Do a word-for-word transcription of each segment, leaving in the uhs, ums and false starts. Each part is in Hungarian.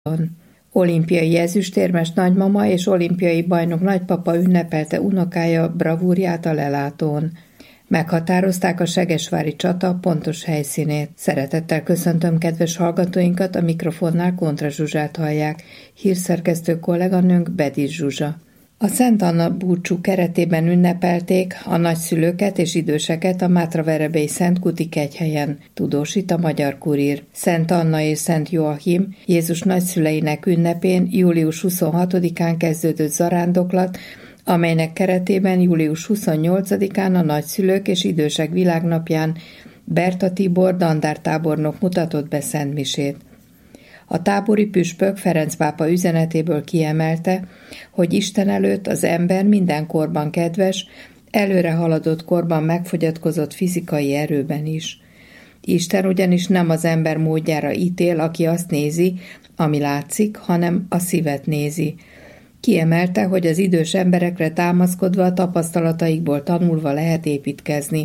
Olimpiai ezüstérmes nagymama és olimpiai bajnok nagypapa ünnepelte unokája bravúrját a lelátón. Meghatározták a segesvári csata pontos helyszínét. Szeretettel köszöntöm kedves hallgatóinkat, a mikrofonnál Kontra Zsuzsát hallják, hírszerkesztő kolléganőnk Bedis Zsuzsa. A Szent Anna búcsú keretében ünnepelték a nagyszülőket és időseket a Mátraverebélyi Szent Kuti kegyhelyen, tudósít a Magyar Kurír. Szent Anna és Szent Joachim Jézus nagyszüleinek ünnepén július huszonhatodikán kezdődött zarándoklat, amelynek keretében július huszonnyolcadikán a nagyszülők és idősek világnapján Berta Tibor dandártábornok mutatott be szentmisét. A tábori püspök Ferenc pápa üzenetéből kiemelte, hogy Isten előtt az ember minden korban kedves, előre haladott korban megfogyatkozott fizikai erőben is. Isten ugyanis nem az ember módjára ítél, aki azt nézi, ami látszik, hanem a szívet nézi. Kiemelte, hogy az idős emberekre támaszkodva a tapasztalataikból tanulva lehet építkezni.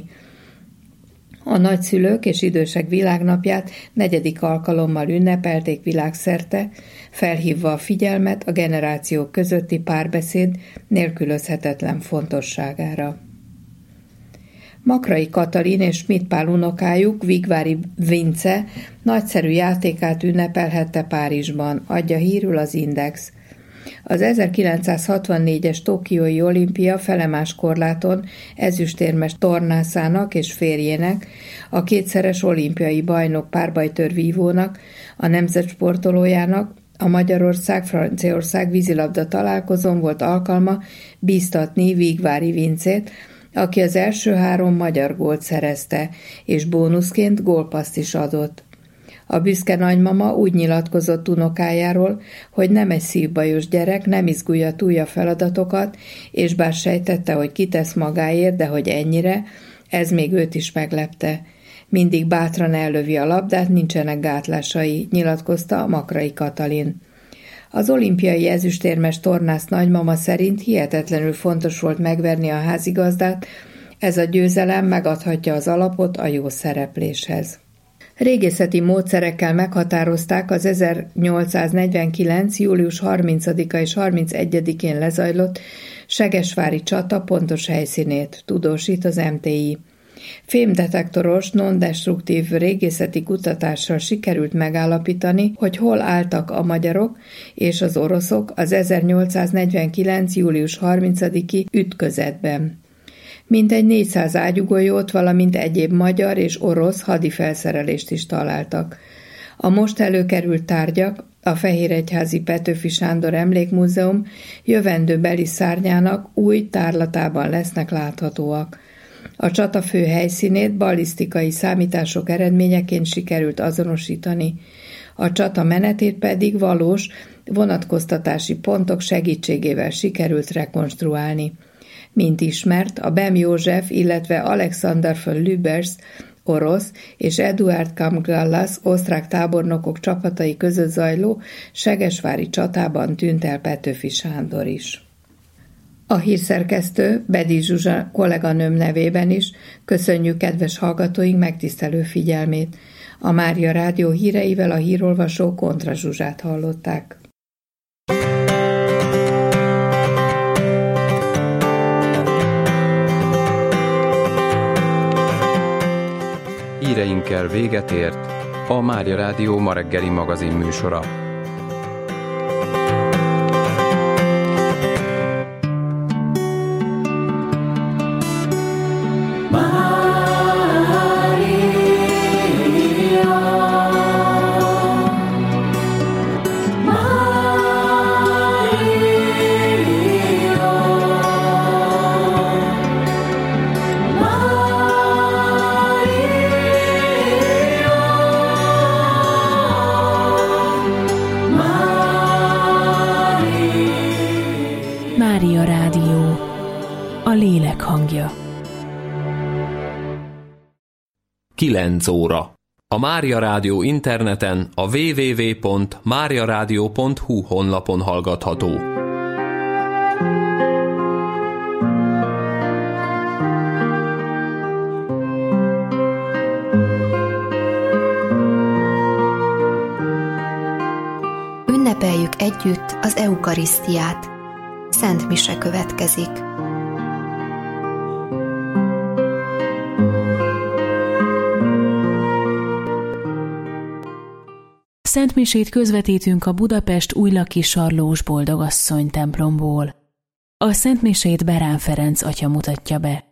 A nagyszülők és idősek világnapját negyedik alkalommal ünnepelték világszerte, felhívva a figyelmet a generációk közötti párbeszéd nélkülözhetetlen fontosságára. Makrai Katalin és Schmidt Pál unokájuk, Vigvári Vince nagyszerű játékát ünnepelhette Párizsban, adja hírül az Index. Az ezerkilencszázhatvannégyes tokiói olimpia felemás korláton ezüstérmes tornászának és férjének, a kétszeres olimpiai bajnok párbajtőrvívónak, a nemzetsportolójának, a Magyarország-Franciaország vízilabda találkozón volt alkalma bíztatni Vigvári Vincét, aki az első három magyar gólt szerezte, és bónuszként gólpasszt is adott. A büszke nagymama úgy nyilatkozott unokájáról, hogy nem egy szívbajos gyerek, nem izgulja túlja feladatokat, és bár sejtette, hogy kitesz magáért, de hogy ennyire, ez még őt is meglepte. Mindig bátran ellövi a labdát, nincsenek gátlásai, nyilatkozta a Makrai Katalin. Az olimpiai ezüstérmes tornász nagymama szerint hihetetlenül fontos volt megverni a házigazdát, ez a győzelem megadhatja az alapot a jó szerepléshez. Régészeti módszerekkel meghatározták az ezernyolcszáznegyvenkilenc. július harmincadika és harmincegyedikén lezajlott segesvári csata pontos helyszínét, tudósít az em té i. Fémdetektoros, non-destruktív régészeti kutatással sikerült megállapítani, hogy hol álltak a magyarok és az oroszok az ezernyolcszáznegyvenkilenc. július harmincadiki ütközetben. Mintegy négyszáz ágyúgolyót, valamint egyéb magyar és orosz hadifelszerelést is találtak. A most előkerült tárgyak a Fehéregyházi Petőfi Sándor Emlékmúzeum jövendőbeli szárnyának új tárlatában lesznek láthatóak. A csata fő helyszínét ballisztikai számítások eredményeként sikerült azonosítani, a csata menetét pedig valós vonatkoztatási pontok segítségével sikerült rekonstruálni. Mint ismert, a Bem József, illetve Alexander von Lübers orosz és Eduard Kamgallas osztrák tábornokok csapatai között zajló segesvári csatában tűnt el Petőfi Sándor is. A hírszerkesztő Bedis Zsuzsa kolléganőm nevében is köszönjük kedves hallgatóink megtisztelő figyelmét. A Mária Rádió híreivel a hírolvasó Kontra Zsuzsát hallották. Híreinkkel véget ért a Mária Rádió ma reggeli magazin műsora. Mária Rádió, a lélek hangja. kilenc óra. A Mária Rádió interneten a double-u double-u double-u pont mária rádió pont hu honlapon hallgatható. ünnepeljük együtt az eukarisztiát. Szent mise következik. Szentmisét közvetítünk a Budapest Újlaki-Sarlós Boldogasszony templomból. A szentmisét Berán Ferenc atya mutatja be.